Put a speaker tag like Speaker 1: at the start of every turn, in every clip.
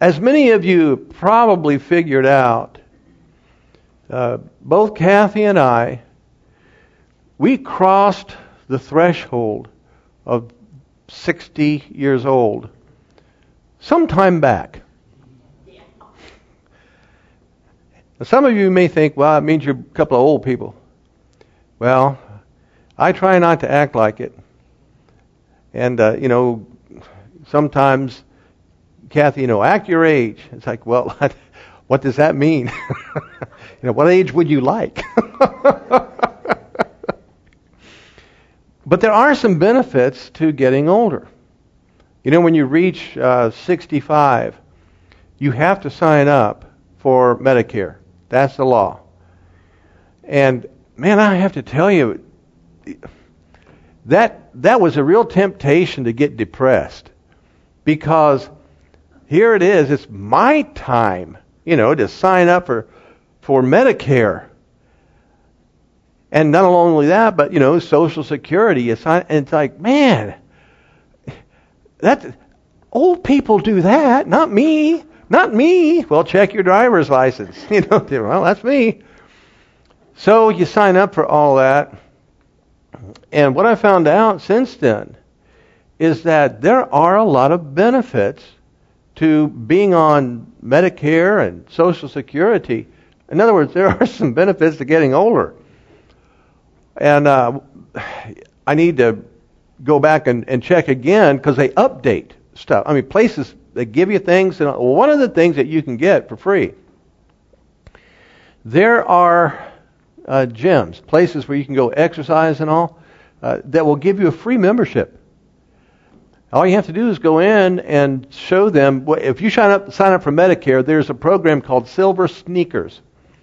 Speaker 1: As many of you probably figured out, both Kathy and I, we crossed the threshold of 60 years old some time back. Now, some of you may think, well, it means you're a couple of old people. Well, I try not to act like it. And, sometimes, Kathy, act your age. It's like, well, what does that mean? What age would you like? But there are some benefits to getting older. When you reach 65, you have to sign up for Medicare. That's the law. And, man, I have to tell you, that was a real temptation to get depressed. Because here it is, it's my time, to sign up for Medicare. And not only that, but, Social Security. And it's like, man, old people do that, not me. Not me. Well, check your driver's license. Well, that's me. So you sign up for all that. And what I found out since then is that there are a lot of benefits to being on Medicare and Social Security. In other words, there are some benefits to getting older. And I need to go back and check again because they update stuff. Places, they give you things. And one of the things that you can get for free, there are gyms, places where you can go exercise and all, that will give you a free membership. All you have to do is go in and show them. If you sign up for Medicare, there's a program called Silver Sneakers.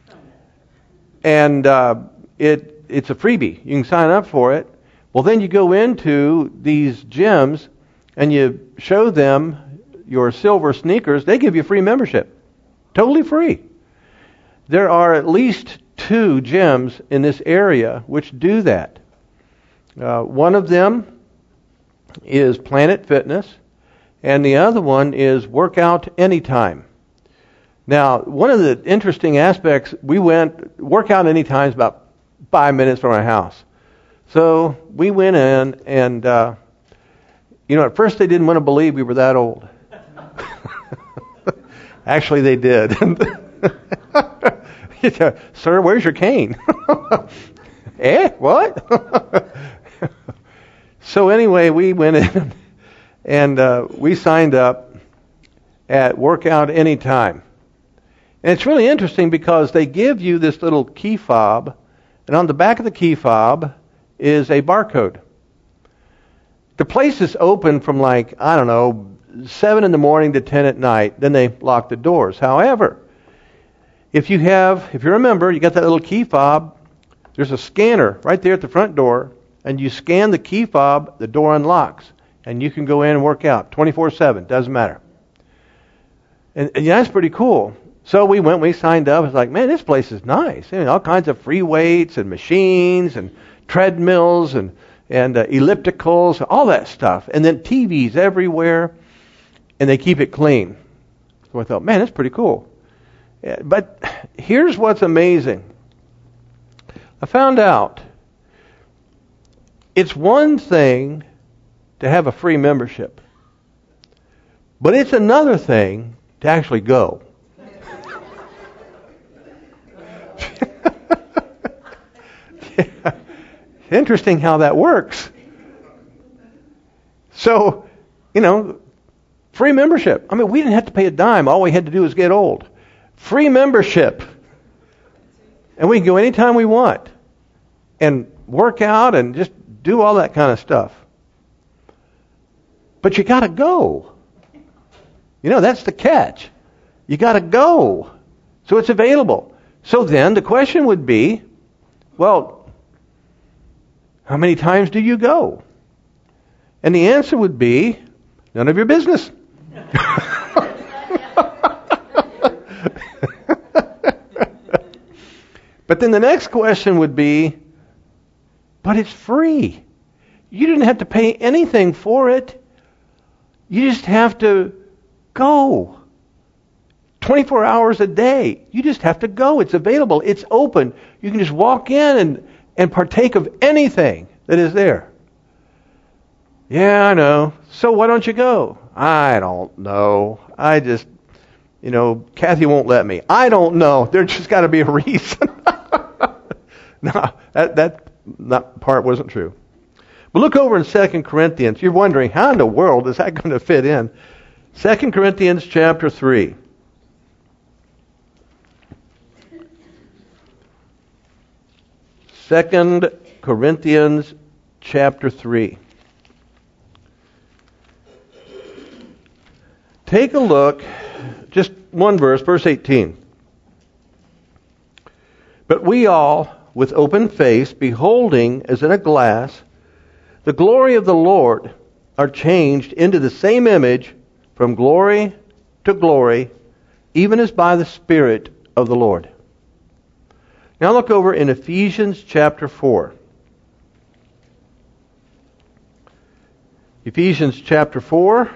Speaker 1: And it's a freebie. You can sign up for it. Well, then you go into these gyms and you show them your silver sneakers. They give you free membership. Totally free. There are at least 2 gyms in this area which do that. One of them is Planet Fitness, and the other one is Workout Anytime. Now, one of the interesting aspects, Workout Anytime is about 5 minutes from our house. So we went in, and at first they didn't want to believe we were that old. Actually, they did. Sir, where's your cane? What? So anyway, we went in and we signed up at Workout Anytime. And it's really interesting because they give you this little key fob, and on the back of the key fob is a barcode. The place is open from 7 in the morning to 10 at night. Then they lock the doors. However, if you remember, you got that little key fob, there's a scanner right there at the front door, and you scan the key fob, the door unlocks, and you can go in and work out 24/7. Doesn't matter. And that's pretty cool. So we signed up. It's like, man, this place is nice. All kinds of free weights and machines and treadmills and ellipticals, all that stuff. And then TVs everywhere, and they keep it clean. So I thought, man, that's pretty cool. But here's what's amazing. I found out it's one thing to have a free membership, but it's another thing to actually go. Yeah. Interesting how that works. So, free membership. We didn't have to pay a dime. All we had to do was get old. Free membership. And we can go anytime we want and work out and just do all that kind of stuff. But you got to go. That's the catch. You got to go. So it's available. So then the question would be, well, how many times do you go? And the answer would be, none of your business. But then the next question would be, but it's free. You didn't have to pay anything for it. You just have to go. 24 hours a day. You just have to go. It's available. It's open. You can just walk in and partake of anything that is there. Yeah, I know. So why don't you go? I don't know. I just, Kathy won't let me. I don't know. There's just got to be a reason. No, that part wasn't true. But look over in 2 Corinthians. You're wondering, how in the world is that going to fit in? 2 Corinthians chapter 3. 2 Corinthians chapter 3. Take a look, just one verse, verse 18. But we all, with open face, beholding as in a glass the glory of the Lord, are changed into the same image from glory to glory, even as by the Spirit of the Lord. Now look over in Ephesians chapter 4. Ephesians chapter 4,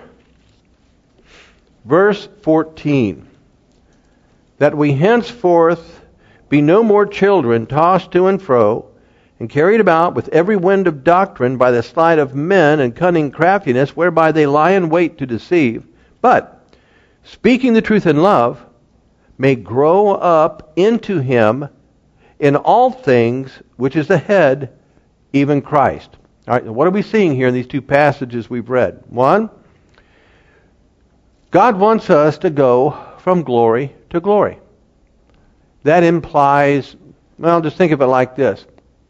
Speaker 1: verse 14. That we henceforth be no more children, tossed to and fro, and carried about with every wind of doctrine by the sleight of men and cunning craftiness, whereby they lie in wait to deceive, but, speaking the truth in love, may grow up into Him in all things, which is the head, even Christ. All right, what are we seeing here in these two passages we've read? One, God wants us to go from glory to glory. That implies, well, just think of it like this.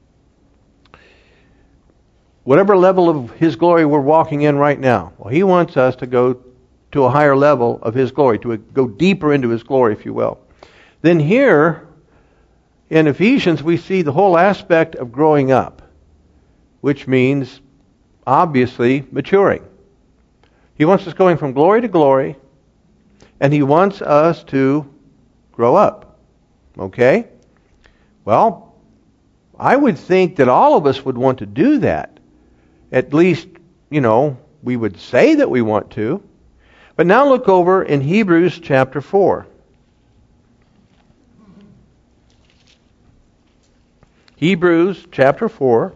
Speaker 1: Whatever level of His glory we're walking in right now, well, He wants us to go to a higher level of His glory, to go deeper into His glory, if you will. Then here, in Ephesians, we see the whole aspect of growing up, which means, obviously, maturing. He wants us going from glory to glory, and He wants us to grow up. Okay? Well, I would think that all of us would want to do that. At least, we would say that we want to. But now look over in Hebrews chapter 4. Hebrews chapter 4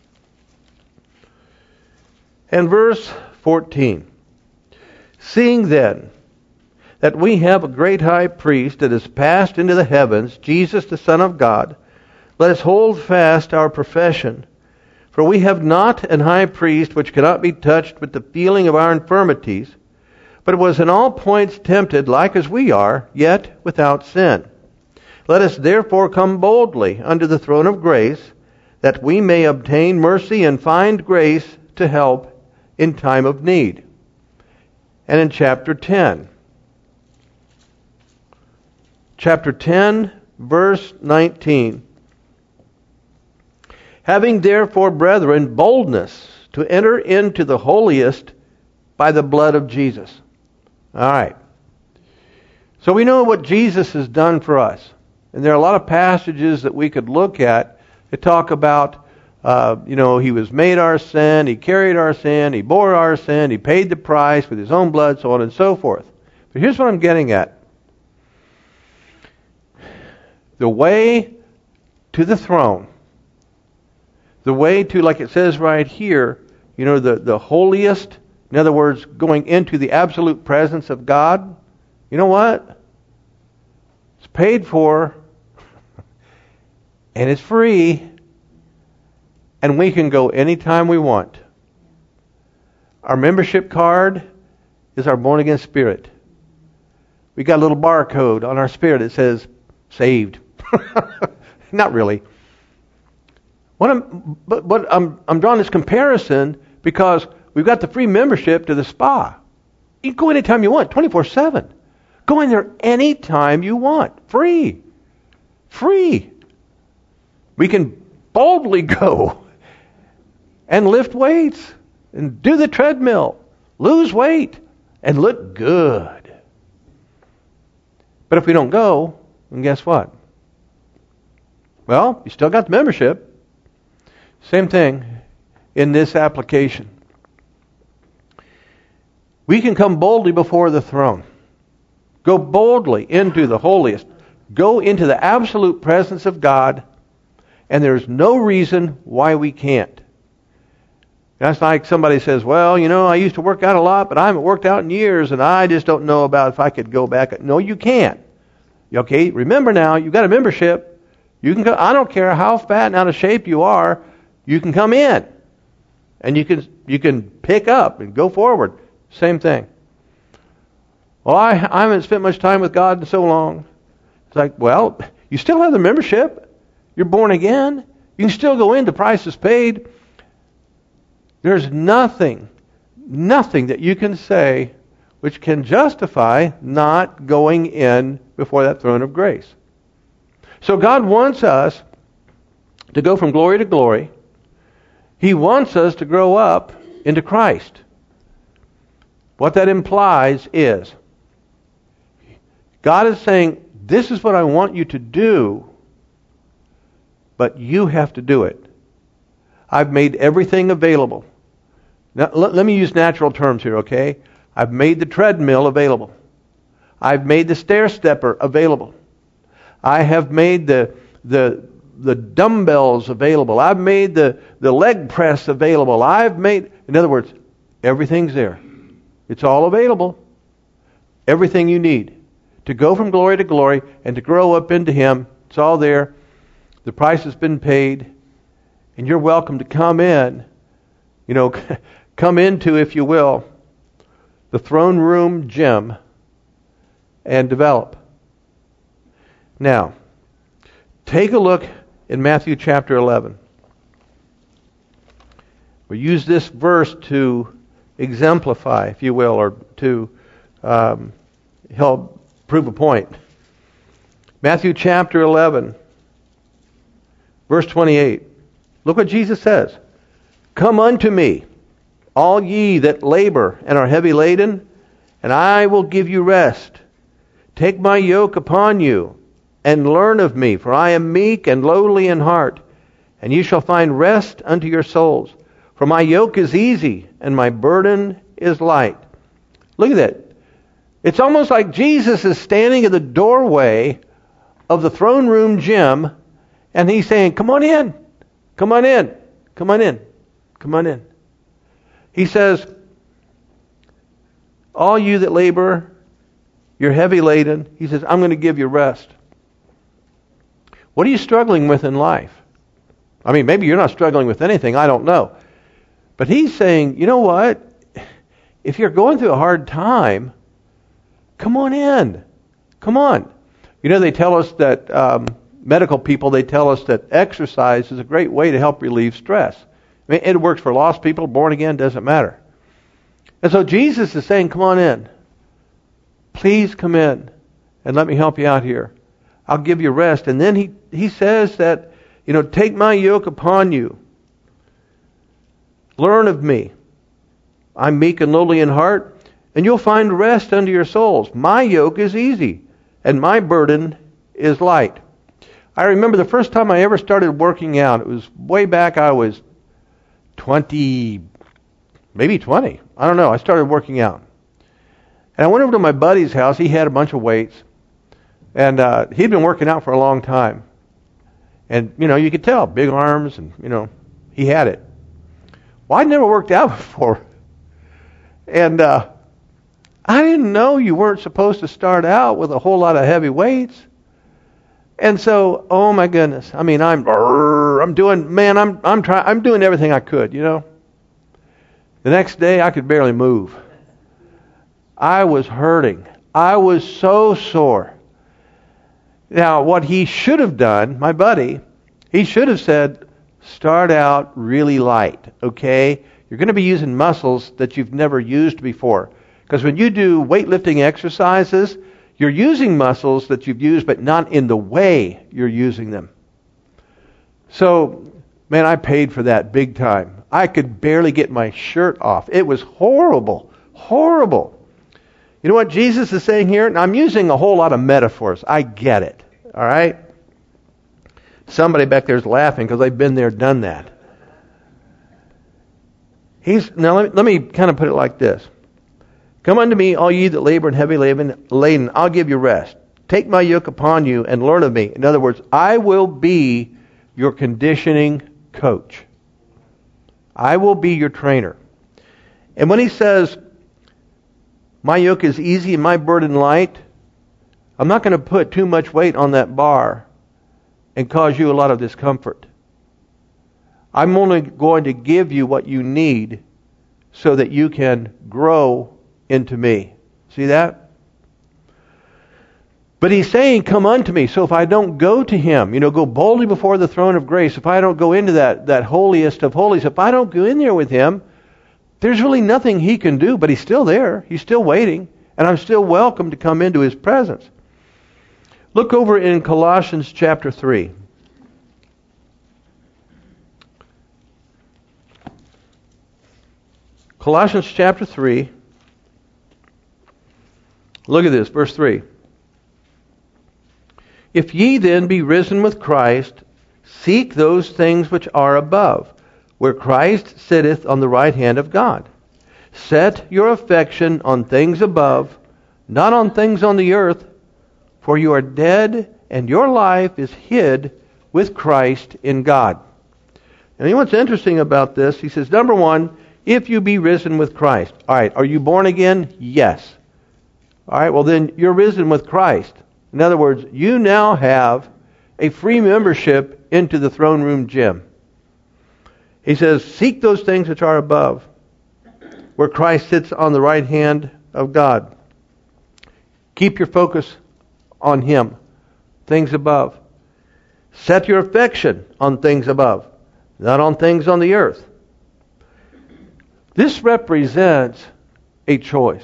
Speaker 1: and verse 14. Seeing then that we have a great high priest that is passed into the heavens, Jesus the Son of God, let us hold fast our profession. For we have not an high priest which cannot be touched with the feeling of our infirmities, but was in all points tempted like as we are, yet without sin. Let us therefore come boldly unto the throne of grace, that we may obtain mercy and find grace to help in time of need. And in chapter 10, verse 19. Having therefore, brethren, boldness to enter into the holiest by the blood of Jesus. All right. So we know what Jesus has done for us. And there are a lot of passages that we could look at that talk about, He was made our sin, He carried our sin, He bore our sin, He paid the price with His own blood, so on and so forth. But here's what I'm getting at. The way to the throne, the way to, like it says right here, the holiest, in other words, going into the absolute presence of God, you know what? It's paid for, and it's free, and we can go anytime we want. Our membership card is our born-again spirit. We got a little barcode on our spirit that says, saved. Not really. But I'm drawing this comparison because we've got the free membership to the spa. You can go anytime you want, 24/7. Go in there anytime you want. Free. Free. We can boldly go and lift weights and do the treadmill, lose weight, and look good. But if we don't go, then guess what? Well, you still got the membership. Same thing in this application. We can come boldly before the throne. Go boldly into the holiest. Go into the absolute presence of God, and there's no reason why we can't. That's like somebody says, well, I used to work out a lot, but I haven't worked out in years, and I just don't know about if I could go back. No, you can't. Okay, remember now, you've got a membership. You can go, I don't care how fat and out of shape you are, you can come in. And you can pick up and go forward. Same thing. Well, I haven't spent much time with God in so long. It's like, well, you still have the membership. You're born again. You can still go in. The price is paid. There's nothing that you can say which can justify not going in before that throne of grace. So God wants us to go from glory to glory. He wants us to grow up into Christ. What that implies is God is saying, this is what I want you to do, but you have to do it. I've made everything available. Now, let me use natural terms here, okay? I've made the treadmill available. I've made the stair stepper available. I have made the dumbbells available. I've made the leg press available. In other words, everything's there. It's all available. Everything you need to go from glory to glory and to grow up into Him. It's all there. The price has been paid. And you're welcome to come in. Come into, if you will, the throne room gym and develop. Now, take a look in Matthew chapter 11. We use this verse to exemplify, if you will, or to help prove a point. Matthew chapter 11, verse 28. Look what Jesus says. Come unto me, all ye that labor and are heavy laden, and I will give you rest. Take my yoke upon you, and learn of me, for I am meek and lowly in heart, and ye shall find rest unto your souls. For my yoke is easy, and my burden is light. Look at that. It's almost like Jesus is standing in the doorway of the throne room gym, and He's saying, come on in, come on in, come on in, come on in. He says, all you that labor, you're heavy laden, He says, I'm going to give you rest. What are you struggling with in life? I mean, maybe you're not struggling with anything, I don't know. But He's saying, you know what? If you're going through a hard time, come on in. Come on. They tell us that, medical people, they tell us that exercise is a great way to help relieve stress. I mean, it works for lost people, born again, doesn't matter. And so Jesus is saying, come on in. Please come in and let me help you out here. I'll give you rest. And then he says that, take my yoke upon you. Learn of me. I'm meek and lowly in heart, and you'll find rest unto your souls. My yoke is easy, and my burden is light. I remember the first time I ever started working out. It was way back, I was 20, maybe 20. I don't know. I started working out. And I went over to my buddy's house. He had a bunch of weights. And he'd been working out for a long time. And, you could tell, big arms, and, he had it. Well, I'd never worked out before. And I didn't know you weren't supposed to start out with a whole lot of heavy weights. And so, oh my goodness, I mean, I'm doing everything I could, The next day, I could barely move. I was hurting. I was so sore. Now, what he should have done, my buddy, he should have said, start out really light, okay? You're going to be using muscles that you've never used before. Because when you do weightlifting exercises, you're using muscles that you've used, but not in the way you're using them. So, man, I paid for that big time. I could barely get my shirt off. It was horrible. Horrible. You know what Jesus is saying here? And I'm using a whole lot of metaphors. I get it. All right? Somebody back there is laughing because they've been there, done that. Now, let me kind of put it like this. Come unto me, all ye that labor and heavy laden, I'll give you rest. Take my yoke upon you and learn of me. In other words, I will be your conditioning coach. I will be your trainer. And when he says, my yoke is easy and my burden light, I'm not going to put too much weight on that bar and cause you a lot of discomfort. I'm only going to give you what you need so that you can grow into me. See that? But he's saying, come unto me. So if I don't go to him, go boldly before the throne of grace, if I don't go into that holiest of holies, if I don't go in there with him, there's really nothing he can do, but he's still there. He's still waiting, and I'm still welcome to come into his presence. Look over in Colossians chapter 3. Colossians chapter 3. Look at this, verse 3. If ye then be risen with Christ, seek those things which are above, where Christ sitteth on the right hand of God. Set your affection on things above, not on things on the earth, for you are dead, and your life is hid with Christ in God. And you know what's interesting about this? He says, number one, if you be risen with Christ. All right, are you born again? Yes. All right, well then you're risen with Christ. In other words, you now have a free membership into the throne room gym. He says, seek those things which are above, where Christ sits on the right hand of God. Keep your focus on him, things above. Set your affection on things above, not on things on the earth. This represents a choice.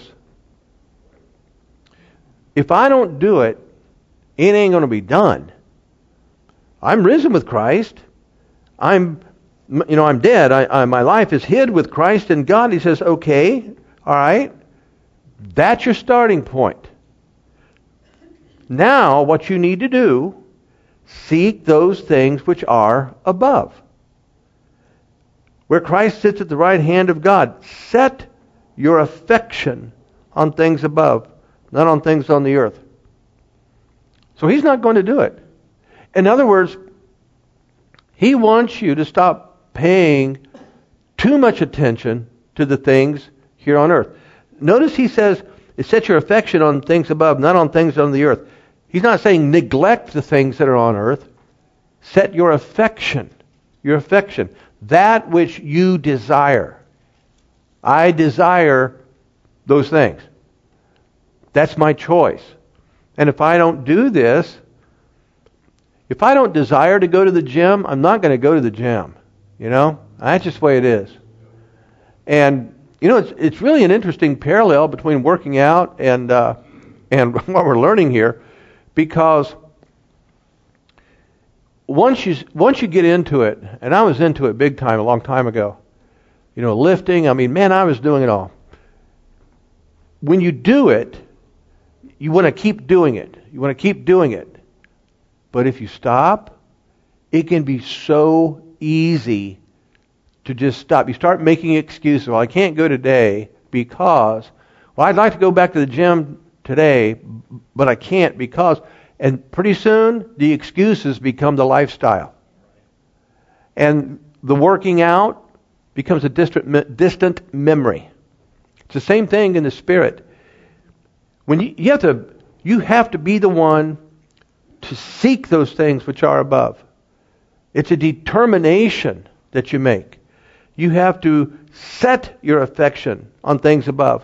Speaker 1: If I don't do it, it ain't going to be done. I'm risen with Christ. I'm dead. My life is hid with Christ in God. He says, okay, all right, that's your starting point. Now, what you need to do, seek those things which are above, where Christ sits at the right hand of God. Set your affection on things above, not on things on the earth. So he's not going to do it. In other words, he wants you to stop paying too much attention to the things here on earth. Notice he says, set your affection on things above, not on things on the earth. He's not saying neglect the things that are on earth. Set your affection, that which you desire. I desire those things. That's my choice. And if I don't do this, if I don't desire to go to the gym, I'm not going to go to the gym. That's just the way it is. And it's really an interesting parallel between working out and what we're learning here, because once you get into it, and I was into it big time a long time ago. Lifting. I was doing it all. When you do it, you want to keep doing it. But if you stop, it can be so easy to just stop. You start making excuses. Well, I can't go today because, I'd like to go back to the gym today, but I can't because, and pretty soon the excuses become the lifestyle. And the working out becomes a distant memory. It's the same thing in the spirit. When you have to be the one to seek those things which are above. It's a determination that you make. You have to set your affection on things above.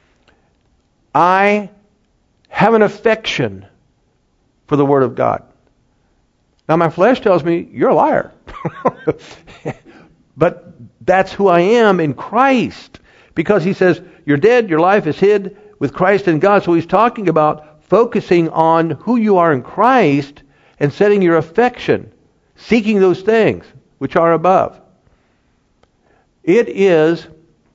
Speaker 1: I have an affection for the Word of God. Now my flesh tells me, you're a liar. But that's who I am in Christ. Because he says, you're dead, your life is hid with Christ in God. So he's talking about focusing on who you are in Christ and setting your affection, seeking those things which are above. It is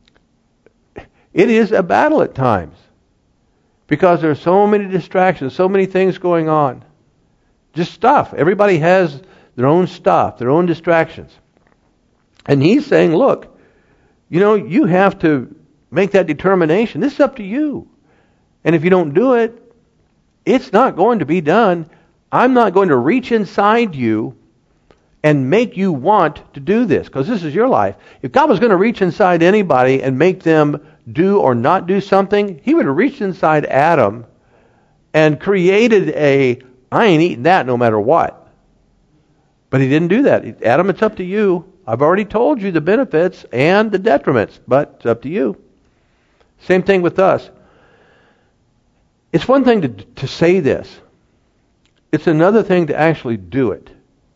Speaker 1: a battle at times because there are so many distractions, so many things going on. Just stuff. Everybody has their own stuff, their own distractions. And he's saying, look, you have to make that determination. This is up to you. And if you don't do it, it's not going to be done. I'm not going to reach inside you and make you want to do this, because this is your life. If God was going to reach inside anybody and make them do or not do something, He would have reached inside Adam and created I ain't eating that no matter what. But He didn't do that. Adam, it's up to you. I've already told you the benefits and the detriments, but it's up to you. Same thing with us. It's one thing to say this. It's another thing to actually do it.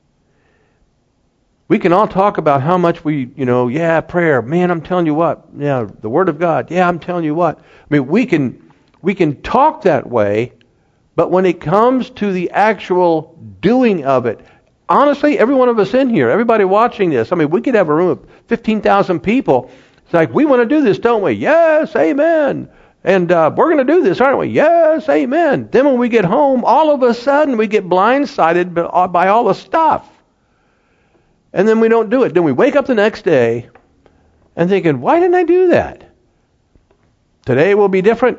Speaker 1: We can all talk about how much prayer. Man, I'm telling you what. Yeah, the Word of God. Yeah, I'm telling you what. I mean, we can talk that way, but when it comes to the actual doing of it, honestly, every one of us in here, everybody watching this, I mean, we could have a room of 15,000 people. It's like, we want to do this, don't we? Yes, amen. And we're going to do this, aren't we? Yes, amen. Then when we get home, all of a sudden we get blindsided by all the stuff. And then we don't do it. Then we wake up the next day and thinking, why didn't I do that? Today will be different.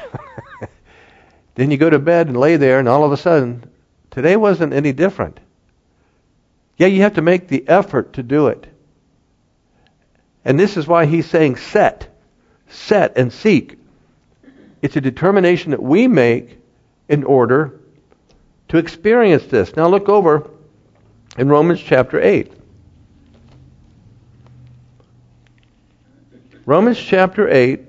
Speaker 1: Then you go to bed and lay there, and all of a sudden, today wasn't any different. Yeah, you have to make the effort to do it. And this is why He's saying set and seek. It's a determination that we make in order to experience this. Now look over in Romans chapter 8. Romans chapter 8.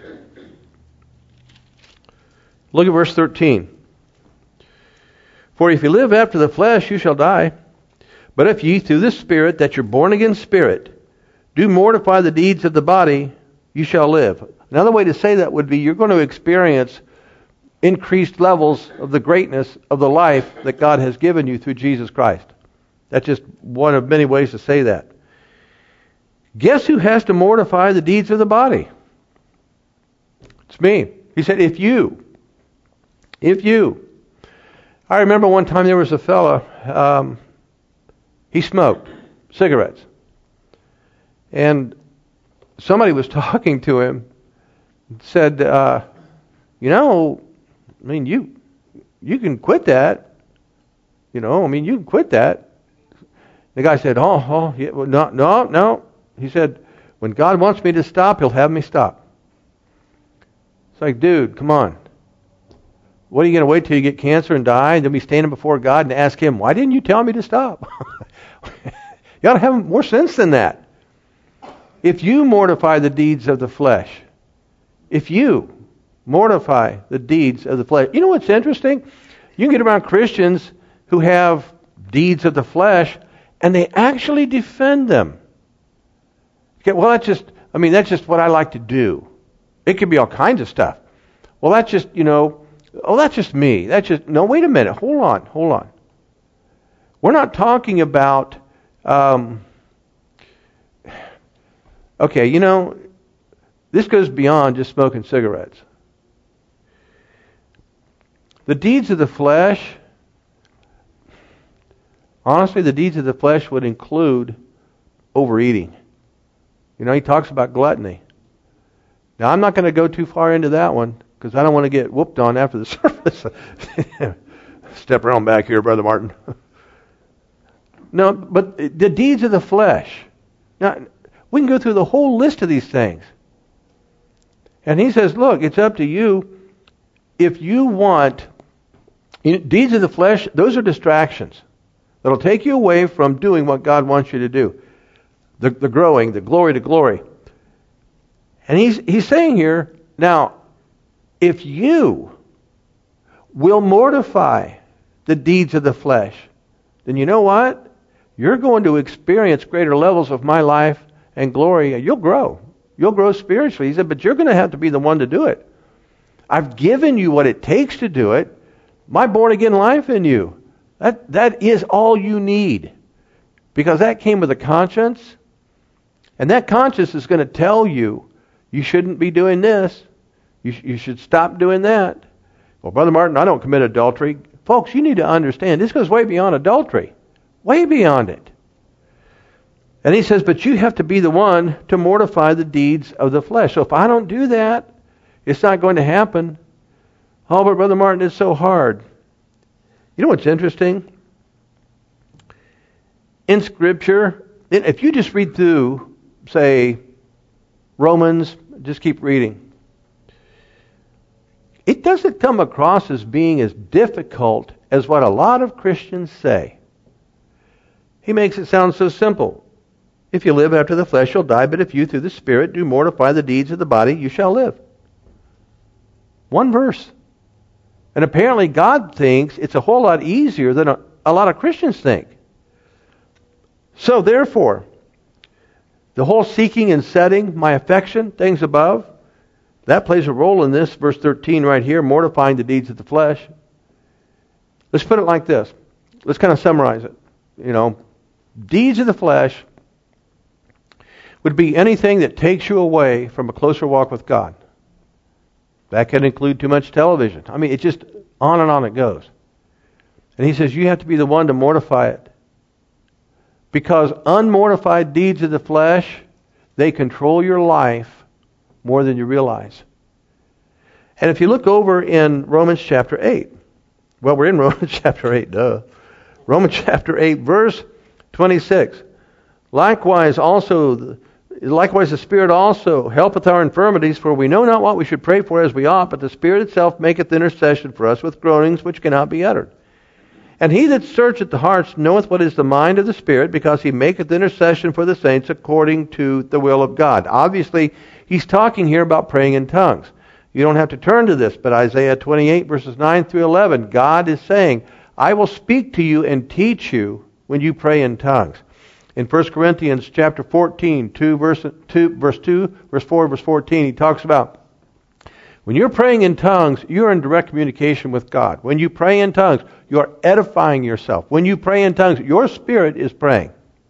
Speaker 1: Look at verse 13. For if you live after the flesh, you shall die. But if ye through the Spirit, that you're born again Spirit, do mortify the deeds of the body, you shall live. Another way to say that would be you're going to experience increased levels of the greatness of the life that God has given you through Jesus Christ. That's just one of many ways to say that. Guess who has to mortify the deeds of the body? It's me. He said, if you. I remember one time there was a fella, he smoked cigarettes. And somebody was talking to him, said, you can quit that. You can quit that. The guy said, yeah, well, no. He said, when God wants me to stop, He'll have me stop. It's like, dude, come on. What, are you going to wait till you get cancer and die and then be standing before God and ask Him, why didn't you tell me to stop? You ought to have more sense than that. If you mortify the deeds of the flesh, if you mortify the deeds of the flesh, you know what's interesting? You can get around Christians who have deeds of the flesh and they actually defend them. Okay, well, that's just what I like to do. It could be all kinds of stuff. Well, that's just, that's just me. No, wait a minute. Hold on. We're not talking about, this goes beyond just smoking cigarettes. The deeds of the flesh, honestly, the deeds of the flesh would include overeating. He talks about gluttony. Now, I'm not going to go too far into that one because I don't want to get whooped on after the service. Step around back here, Brother Martin. No, but the deeds of the flesh. Now, we can go through the whole list of these things. And he says, look, it's up to you. If you want, deeds of the flesh, those are distractions that'll take you away from doing what God wants you to do. The growing, the glory to glory. And he's saying here, now, if you will mortify the deeds of the flesh, then you know what? You're going to experience greater levels of my life and glory. You'll grow. You'll grow spiritually. He said, but you're going to have to be the one to do it. I've given you what it takes to do it. My born again life in you. That is all you need. Because that came with a conscience. And that conscience is going to tell you, you shouldn't be doing this. You should stop doing that. Well, Brother Martin, I don't commit adultery. Folks, you need to understand, this goes way beyond adultery. Way beyond it. And he says, but you have to be the one to mortify the deeds of the flesh. So if I don't do that, it's not going to happen. Oh, but Brother Martin, it's so hard. You know what's interesting? In Scripture, if you just read through, say, Romans, just keep reading. It doesn't come across as being as difficult as what a lot of Christians say. He makes it sound so simple. If you live after the flesh, you'll die, but if you, through the Spirit, do mortify the deeds of the body, you shall live. One verse. And apparently God thinks it's a whole lot easier than a lot of Christians think. So therefore, the whole seeking and setting my affection, things above, that plays a role in this, verse 13 right here, mortifying the deeds of the flesh. Let's put it like this. Let's kind of summarize it. Deeds of the flesh would be anything that takes you away from a closer walk with God. That can include too much television. It's just on and on it goes. And he says you have to be the one to mortify it. Because unmortified deeds of the flesh, they control your life more than you realize. And if you look over in Romans chapter 8, well, we're in Romans chapter 8, duh. Romans chapter 8, verse 26. Likewise, the Spirit also helpeth our infirmities, for we know not what we should pray for as we ought, but the Spirit itself maketh intercession for us with groanings which cannot be uttered. And he that searcheth the hearts knoweth what is the mind of the Spirit, because he maketh intercession for the saints according to the will of God. Obviously, he's talking here about praying in tongues. You don't have to turn to this, but Isaiah 28 verses 9 through 11, God is saying, I will speak to you and teach you when you pray in tongues. In 1 Corinthians chapter 14, verse 4, verse 14, he talks about when you're praying in tongues, you're in direct communication with God. When you pray in tongues, you're edifying yourself. When you pray in tongues, your spirit is praying.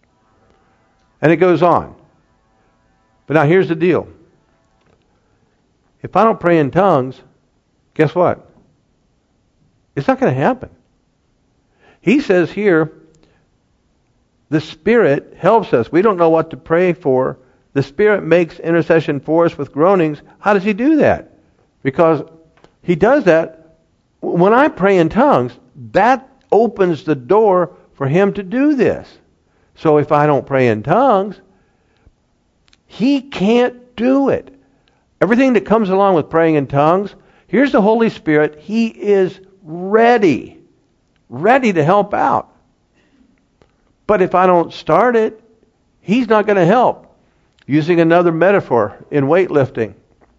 Speaker 1: And it goes on. But now here's the deal. If I don't pray in tongues, guess what? It's not going to happen. He says here, the Spirit helps us. We don't know what to pray for. The Spirit makes intercession for us with groanings. How does He do that? Because He does that. When I pray in tongues, that opens the door for Him to do this. So if I don't pray in tongues, He can't do it. Everything that comes along with praying in tongues, here's the Holy Spirit. He is ready to help out. But if I don't start it, He's not going to help. Using another metaphor in weightlifting.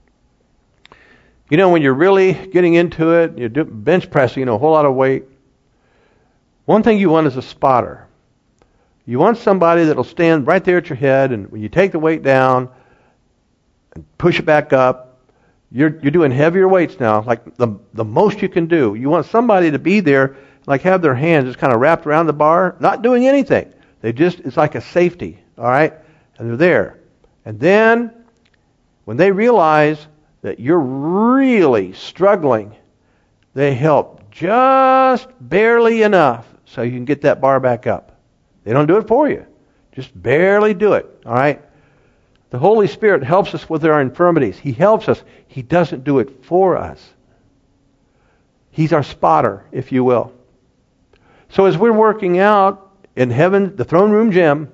Speaker 1: When you're really getting into it, you're bench pressing, a whole lot of weight. One thing you want is a spotter. You want somebody that'll stand right there at your head, and when you take the weight down and push it back up, you're doing heavier weights now, like the most you can do. You want somebody to be there, like have their hands just kind of wrapped around the bar, not doing anything. It's like a safety, all right? And they're there. And then, when they realize that you're really struggling, they help just barely enough so you can get that bar back up. They don't do it for you. Just barely do it, all right? The Holy Spirit helps us with our infirmities. He helps us. He doesn't do it for us. He's our spotter, if you will. So as we're working out in heaven, the throne room gym,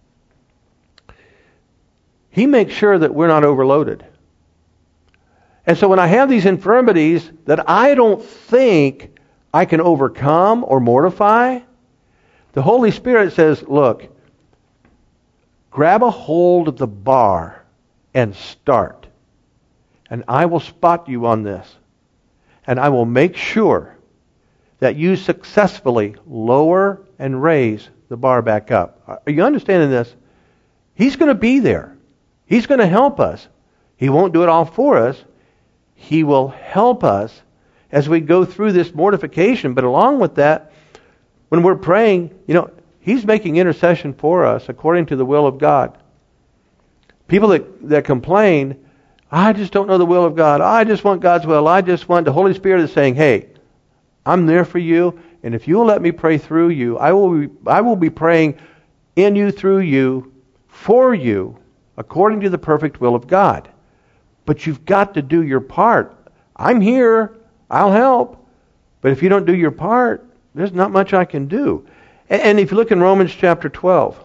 Speaker 1: He makes sure that we're not overloaded. And so when I have these infirmities that I don't think I can overcome or mortify, the Holy Spirit says, look, grab a hold of the bar and start. And I will spot you on this. And I will make sure that you successfully lower and raise the bar back up. Are you understanding this? He's going to be there. He's going to help us. He won't do it all for us. He will help us as we go through this mortification. But along with that, when we're praying, He's making intercession for us according to the will of God. People that complain, I just don't know the will of God. I just want God's will. The Holy Spirit is saying, hey, I'm there for you. And if you'll let me pray through you, I will be praying in you, through you, for you according to the perfect will of God. But you've got to do your part. I'm here. I'll help. But if you don't do your part, there's not much I can do. And if you look in Romans chapter 12,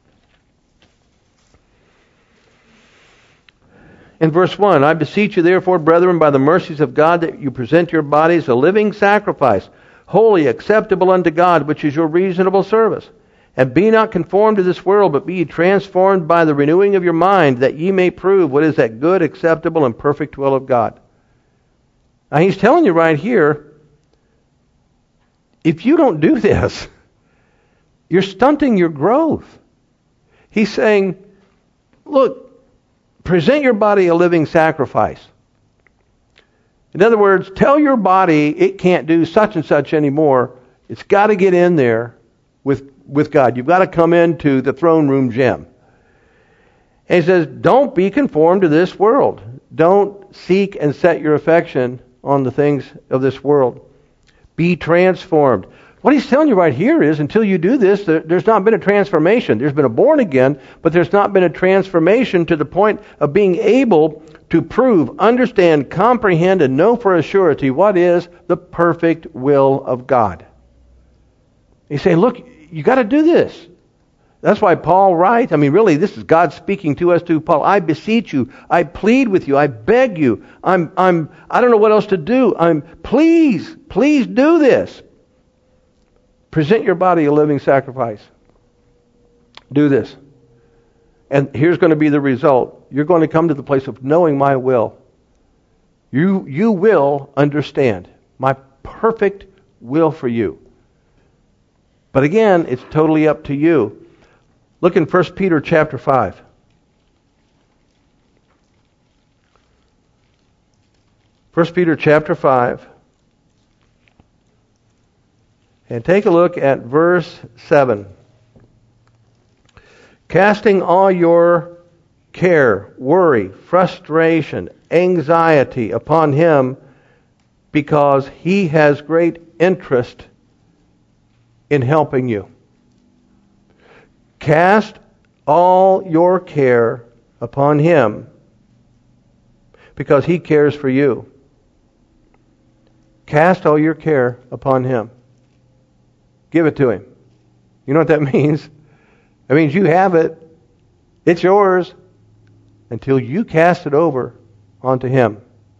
Speaker 1: in verse 1, I beseech you therefore, brethren, by the mercies of God, that you present your bodies a living sacrifice, holy, acceptable unto God, which is your reasonable service. And be not conformed to this world, but be ye transformed by the renewing of your mind, that ye may prove what is that good, acceptable, and perfect will of God. Now he's telling you right here, if you don't do this, you're stunting your growth. He's saying, look, present your body a living sacrifice. In other words, tell your body it can't do such and such anymore. It's got to get in there with God. You've got to come into the throne room gym. And he says, don't be conformed to this world. Don't seek and set your affection on the things of this world. Be transformed. What he's telling you right here is, until you do this, there's not been a transformation. There's been a born again, but there's not been a transformation to the point of being able to prove, understand, comprehend, and know for a surety what is the perfect will of God. He's saying, look, you got to do this. That's why Paul writes, really, this is God speaking to us through Paul. I beseech you, I plead with you, I beg you, I don't know what else to do. Please do this. Present your body a living sacrifice. Do this. And here's going to be the result. You're going to come to the place of knowing my will. You will understand my perfect will for you. But again, it's totally up to you. Look in 1 Peter chapter 5. 1 Peter chapter 5. And take a look at verse 7. Casting all your care, worry, frustration, anxiety upon Him, because He has great interest in helping you. Cast all your care upon Him, because He cares for you. Cast all your care upon Him. Give it to Him. You know what that means? That means you have it. It's yours until you cast it over onto Him.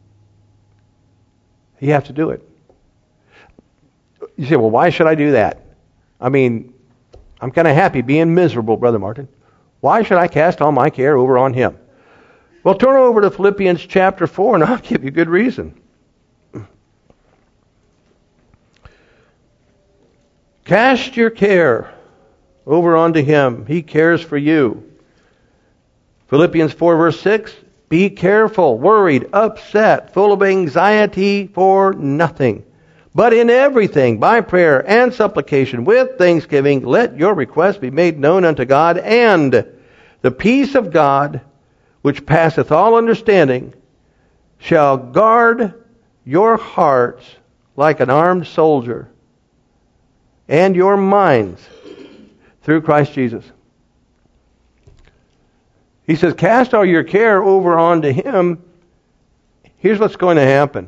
Speaker 1: You have to do it. You say, well, why should I do that? I'm kind of happy being miserable, Brother Martin. Why should I cast all my care over on Him? Well, turn over to Philippians chapter 4 and I'll give you good reason. Cast your care over onto Him. He cares for you. Philippians 4 verse 6, be careful, worried, upset, full of anxiety for nothing. But in everything, by prayer and supplication, with thanksgiving, let your requests be made known unto God, and the peace of God, which passeth all understanding, shall guard your hearts like an armed soldier, and your minds through Christ Jesus. He says, cast all your care over onto Him. Here's what's going to happen.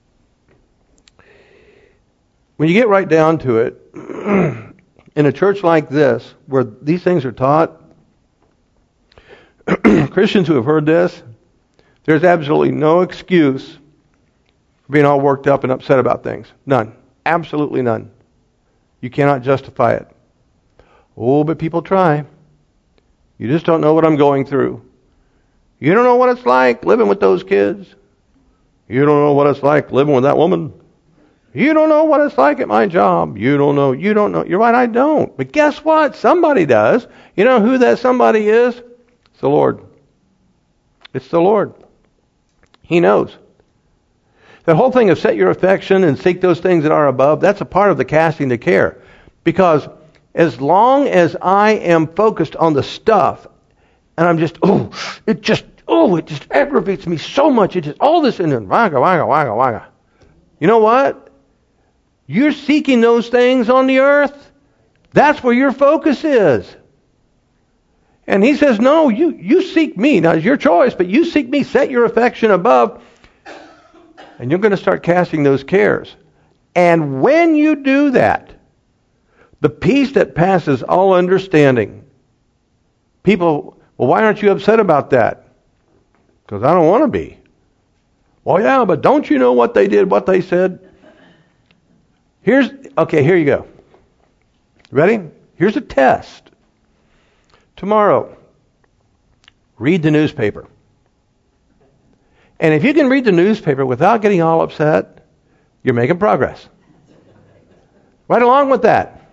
Speaker 1: When you get right down to it, in a church like this, where these things are taught, Christians who have heard this, there's absolutely no excuse for being all worked up and upset about things. None. Absolutely none. You cannot justify it. Oh, but people try. You just don't know what I'm going through. You don't know what it's like living with those kids. You don't know what it's like living with that woman. You don't know what it's like at my job. You don't know. You're right, I don't. But guess what? Somebody does. You know who that somebody is? It's the Lord. It's the Lord. He knows. The whole thing of set your affection and seek those things that are above, that's a part of the casting the care. Because as long as I am focused on the stuff, and I'm just, it just aggravates me so much. It just, all this, and then, waga. You know what? You're seeking those things on the earth. That's where your focus is. And he says, no, you seek me. Now, it's your choice, but you seek me. Set your affection above. And you're going to start casting those cares. And when you do that, the peace that passes all understanding. People, well, why aren't you upset about that? Because I don't want to be. Well, yeah, but don't you know what they did, what they said? Here you go. Ready? Here's a test. Tomorrow, read the newspaper. And if you can read the newspaper without getting all upset, you're making progress. Right along with that.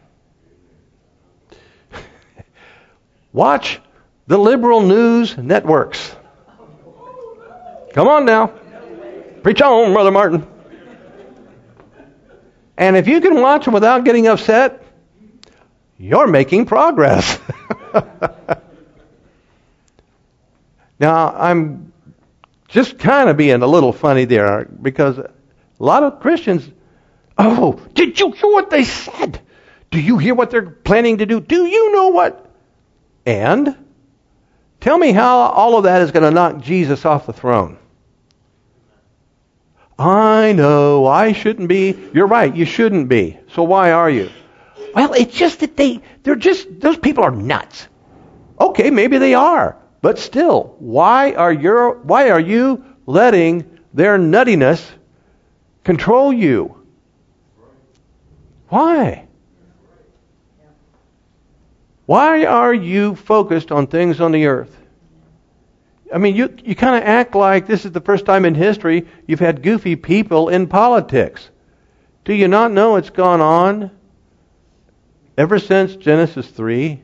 Speaker 1: Watch the liberal news networks. Come on now. Preach on, Brother Martin. And if you can watch them without getting upset, you're making progress. Now, I'm just kind of being a little funny there because a lot of Christians, oh, did you hear what they said? Do you hear what they're planning to do? Do you know what? And tell me how all of that is going to knock Jesus off the throne. I know, I shouldn't be. You're right, you shouldn't be. So why are you? Well, it's just that those people are nuts. Okay, maybe they are. But still, why are you letting their nuttiness control you? Why? Why are you focused on things on the earth? I mean, you kind of act like this is the first time in history you've had goofy people in politics. Do you not know it's gone on ever since Genesis 3?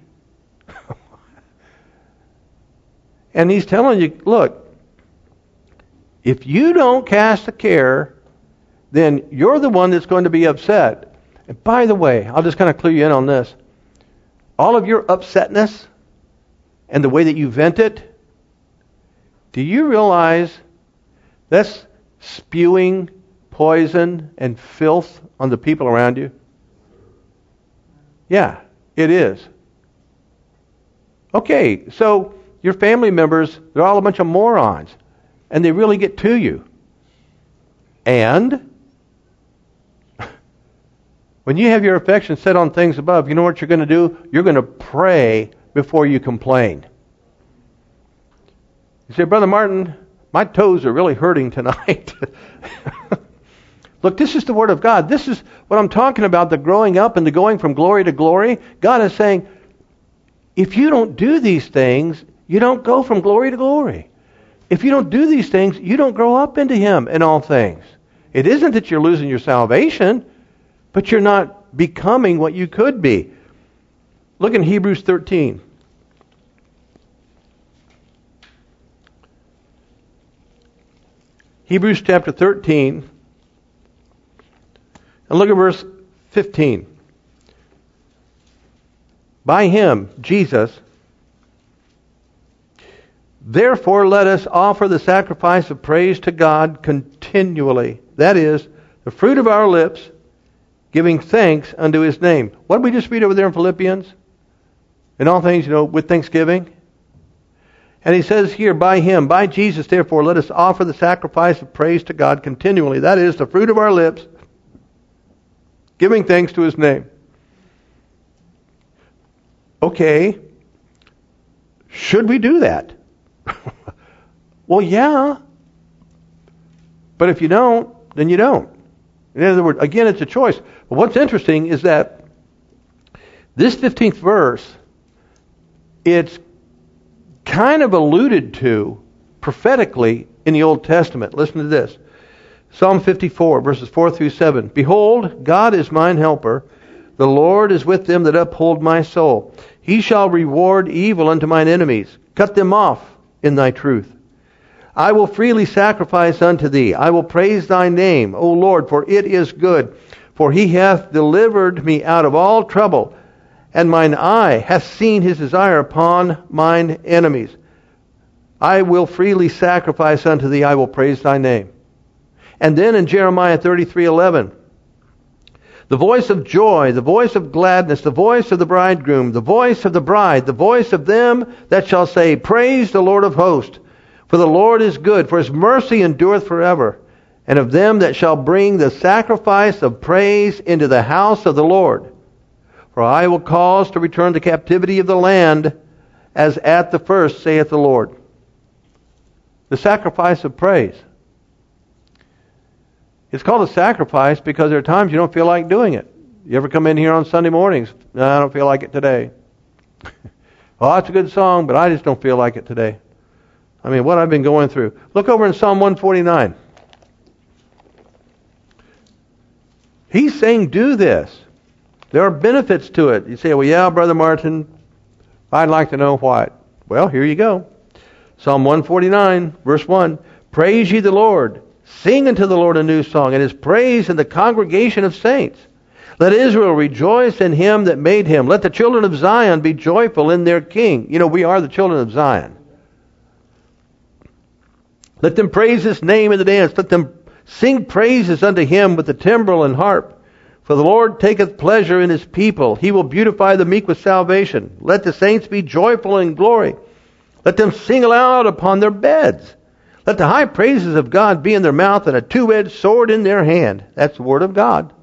Speaker 1: And he's telling you, look, if you don't cast a care, then you're the one that's going to be upset. And by the way, I'll just kind of clue you in on this. All of your upsetness and the way that you vent it, do you realize that's spewing poison and filth on the people around you? Yeah, it is. Okay, so your family members, they're all a bunch of morons, and they really get to you. And when you have your affection set on things above, you know what you're going to do? You're going to pray before you complain. You say, Brother Martin, my toes are really hurting tonight. Look, this is the Word of God. This is what I'm talking about, the growing up and the going from glory to glory. God is saying, if you don't do these things, you don't go from glory to glory. If you don't do these things, you don't grow up into Him in all things. It isn't that you're losing your salvation, but you're not becoming what you could be. Look in Hebrews 13. Hebrews chapter 13. And look at verse 15. By Him, Jesus, therefore let us offer the sacrifice of praise to God continually. That is, the fruit of our lips, giving thanks unto His name. What did we just read over there in Philippians? In all things, with thanksgiving. And he says here, by Him, by Jesus, therefore, let us offer the sacrifice of praise to God continually. That is, the fruit of our lips, giving thanks to His name. Okay, should we do that? Well, yeah. But if you don't, then you don't. In other words, again, it's a choice. But what's interesting is that this 15th verse, it's kind of alluded to prophetically in the Old Testament. Listen to this. Psalm 54, verses 4 through 7. Behold, God is mine helper. The Lord is with them that uphold my soul. He shall reward evil unto mine enemies. Cut them off in thy truth. I will freely sacrifice unto thee. I will praise thy name, O Lord, for it is good. For he hath delivered me out of all trouble, and mine eye hath seen his desire upon mine enemies. I will freely sacrifice unto thee. I will praise thy name. And then in Jeremiah 33:11, the voice of joy, the voice of gladness, the voice of the bridegroom, the voice of the bride, the voice of them that shall say, Praise the Lord of hosts. For the Lord is good, for his mercy endureth forever. And of them that shall bring the sacrifice of praise into the house of the Lord. For I will cause to return the captivity of the land as at the first, saith the Lord. The sacrifice of praise. It's called a sacrifice because there are times you don't feel like doing it. You ever come in here on Sunday mornings? No, I don't feel like it today. Well, that's a good song, but I just don't feel like it today. I mean, what I've been going through. Look over in Psalm 149. He's saying, do this. There are benefits to it. You say, well, yeah, Brother Martin, I'd like to know what. Well, here you go. Psalm 149, verse 1. Praise ye the Lord. Sing unto the Lord a new song, and his praise in the congregation of saints. Let Israel rejoice in him that made him. Let the children of Zion be joyful in their king. You know, we are the children of Zion. Let them praise his name in the dance. Let them sing praises unto him with the timbrel and harp. For the Lord taketh pleasure in his people. He will beautify the meek with salvation. Let the saints be joyful in glory. Let them sing aloud upon their beds. Let the high praises of God be in their mouth and a two-edged sword in their hand. That's the word of God.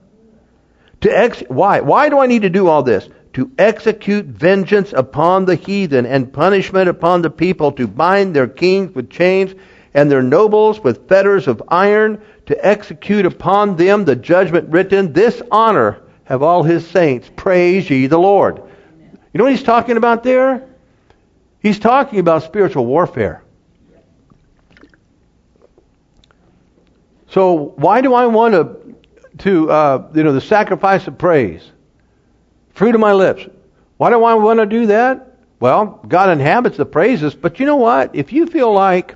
Speaker 1: Why do I need to do all this? To execute vengeance upon the heathen and punishment upon the people, to bind their kings with chains and their nobles with fetters of iron, to execute upon them the judgment written. This honor have all his saints. Praise ye the Lord. You know what he's talking about there? He's talking about spiritual warfare. So why do I want to the sacrifice of praise? Fruit of my lips. Why do I want to do that? Well, God inhabits the praises, but you know what? If you feel like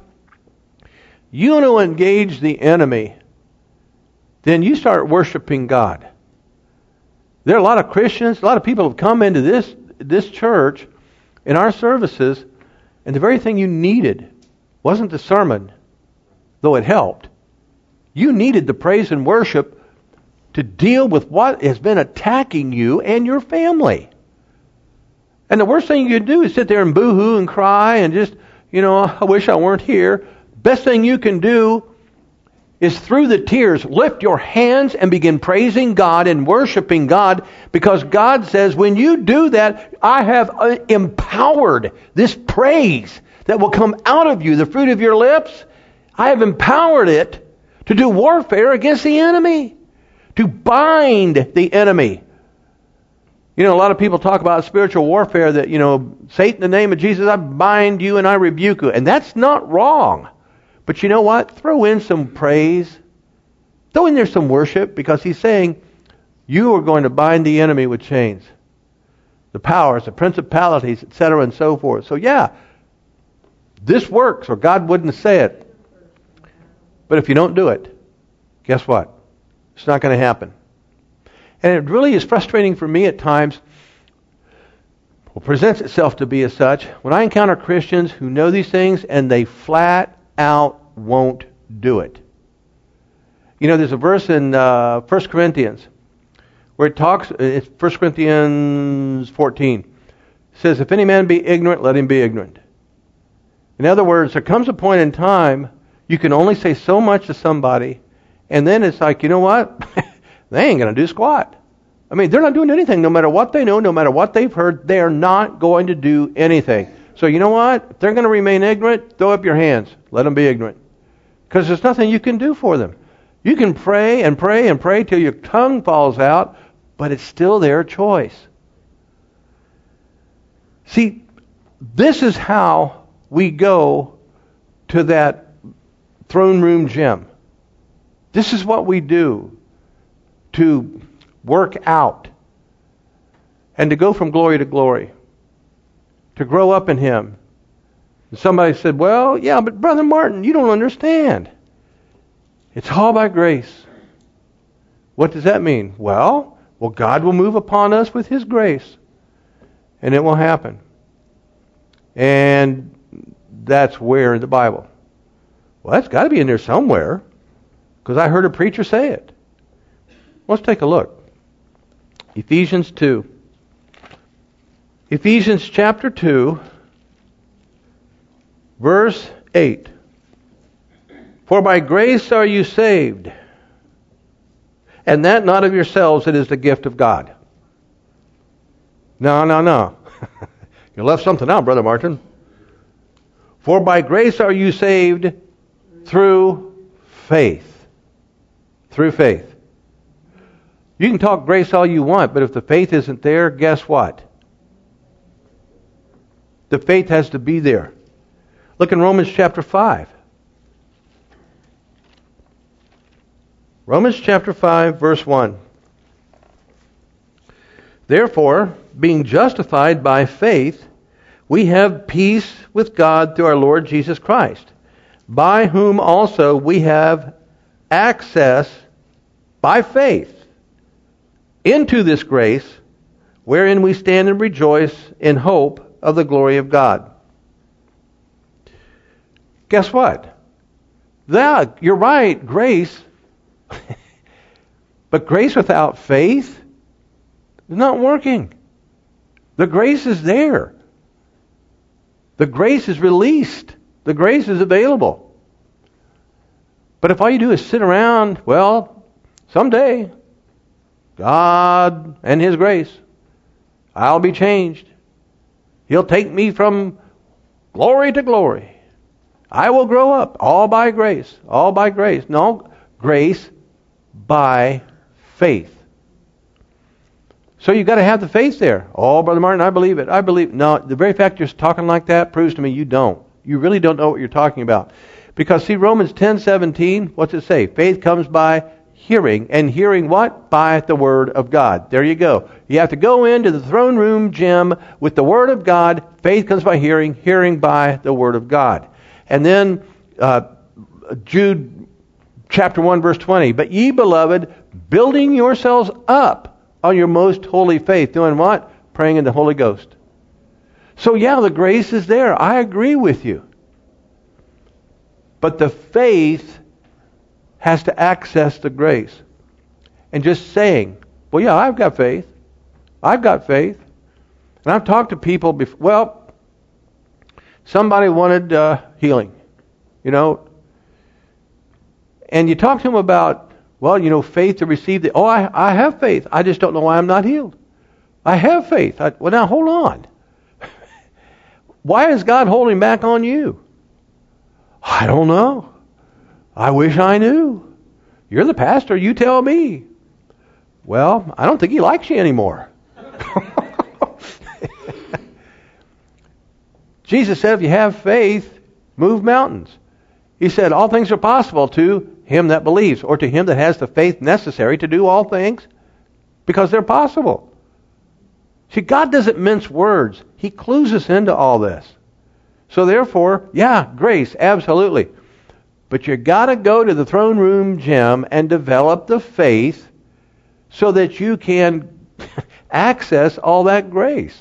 Speaker 1: you want to engage the enemy, then you start worshiping God. There are a lot of Christians, a lot of people have come into this church in our services, and the very thing you needed wasn't the sermon, though it helped. You needed the praise and worship to deal with what has been attacking you and your family. And the worst thing you can do is sit there and boo-hoo and cry and just, I wish I weren't here. Best thing you can do is through the tears, lift your hands and begin praising God and worshiping God, because God says, when you do that, I have empowered this praise that will come out of you, the fruit of your lips. I have empowered it to do warfare against the enemy, to bind the enemy. A lot of people talk about spiritual warfare that, Satan, in the name of Jesus, I bind you and I rebuke you. And that's not wrong. But you know what? Throw in some praise. Throw in there some worship, because he's saying, you are going to bind the enemy with chains. The powers, the principalities, etc., and so forth. So yeah, this works, or God wouldn't say it. But if you don't do it, guess what? It's not going to happen. And it really is frustrating for me at times, or presents itself to be as such, when I encounter Christians who know these things and they flat out won't do it. There's a verse in 1 Corinthians where it talks, it's 1 Corinthians 14. It says, if any man be ignorant, let him be ignorant. In other words, there comes a point in time you can only say so much to somebody, and then it's like, you know what? They ain't going to do squat. I mean, they're not doing anything. No matter what they know, no matter what they've heard, they're not going to do anything. So you know what? If they're going to remain ignorant, throw up your hands. Let them be ignorant. Because there's nothing you can do for them. You can pray and pray and pray till your tongue falls out, but it's still their choice. See, this is how we go to that throne room gym. This is what we do to work out and to go from glory to glory, to grow up in Him. And somebody said, well, yeah, but Brother Martin, you don't understand. It's all by grace. What does that mean? Well, God will move upon us with His grace, and it will happen. And that's where in the Bible. Well, that's got to be in there somewhere, because I heard a preacher say it. Let's take a look. Ephesians 2. Ephesians chapter 2, verse 8. For by grace are you saved, and that not of yourselves, it is the gift of God. No. You left something out, Brother Martin. For by grace are you saved through faith. Through faith. You can talk grace all you want, but if the faith isn't there, guess what? The faith has to be there. Look in Romans chapter 5. Romans chapter 5, verse 1. Therefore, being justified by faith, we have peace with God through our Lord Jesus Christ, by whom also we have access by faith into this grace, wherein we stand and rejoice in hope of the glory of God. Guess what? You're right, grace. But grace without faith is not working. The grace is there. The grace is released. The grace is available. But if all you do is sit around, well, someday, God and His grace, I'll be changed. He'll take me from glory to glory. I will grow up, all by grace. All by grace. No, grace by faith. So you've got to have the faith there. Oh, Brother Martin, I believe it. I believe. No, the very fact you're talking like that proves to me you don't. You really don't know what you're talking about. Because see, Romans 10:17, what's it say? Faith comes by hearing. And hearing what? By the Word of God. There you go. You have to go into the throne room gym with the Word of God. Faith comes by hearing. Hearing by the Word of God. And then Jude chapter 1, verse 20. But ye, beloved, building yourselves up on your most holy faith. Doing what? Praying in the Holy Ghost. So yeah, the grace is there. I agree with you. But the faith has to access the grace. And just saying, well, yeah, I've got faith. I've got faith. And I've talked to people before. Well, somebody wanted healing, and you talk to them about, well, faith to receive the, I have faith. I just don't know why I'm not healed. I have faith. Well, now hold on. Why is God holding back on you? I don't know. I wish I knew. You're the pastor. You tell me. Well, I don't think He likes you anymore. Jesus said, if you have faith, move mountains. He said, all things are possible to him that believes, or to him that has the faith necessary to do all things, because they're possible. See, God doesn't mince words. He clues us into all this. So therefore, yeah, grace, absolutely. But you got to go to the throne room gym and develop the faith so that you can access all that grace.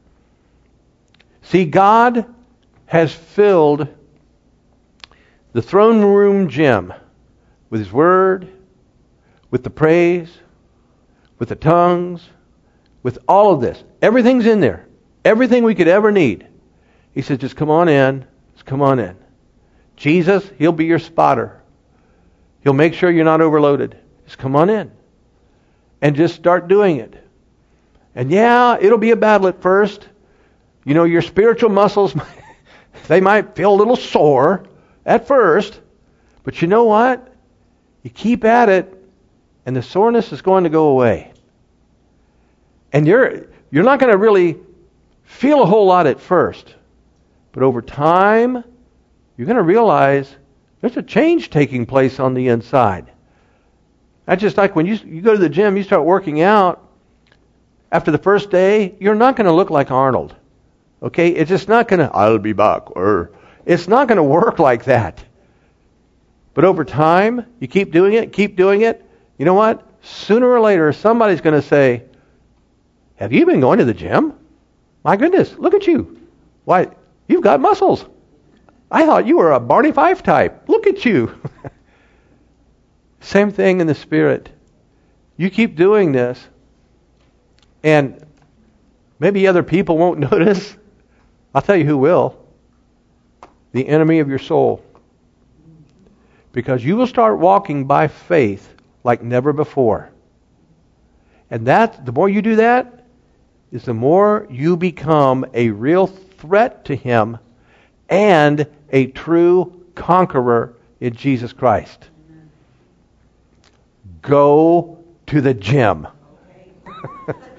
Speaker 1: See, God has filled the throne room gym with His Word, with the praise, with the tongues, with all of this. Everything's in there. Everything we could ever need. He says, just come on in. Just come on in. Jesus, He'll be your spotter. He'll make sure you're not overloaded. Just come on in. And just start doing it. And yeah, it'll be a battle at first. Your spiritual muscles, they might feel a little sore at first. But you know what? You keep at it, and the soreness is going to go away. And you're not going to really feel a whole lot at first. But over time, you're going to realize there's a change taking place on the inside. That's just like when you go to the gym, you start working out. After the first day, you're not going to look like Arnold. Okay? It's just not going to, I'll be back. Or it's not going to work like that. But over time, you keep doing it. You know what? Sooner or later, somebody's going to say, have you been going to the gym? My goodness, look at you. Why, you've got muscles. I thought you were a Barney Fife type. Look at you. Same thing in the Spirit. You keep doing this, And maybe other people won't notice. I'll tell you who will. The enemy of your soul. Because you will start walking by faith like never before. And that, the more you do that, is the more you become a real threat to him and a true conqueror in Jesus Christ. Go to the gym.